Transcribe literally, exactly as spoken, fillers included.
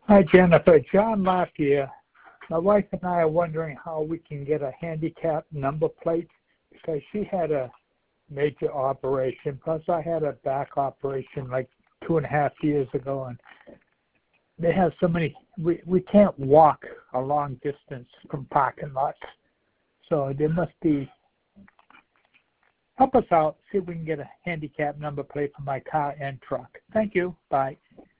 Hi, Jennifer. John Lafayette. My wife and I are wondering how we can get a handicap number plate because she had a major operation. Plus, I had a back operation like two and a half years ago, and they have so many. We we can't walk a long distance from parking lots, so there must be. Help us out. See if we can get a handicap number plate for my car and truck. Thank you. Bye.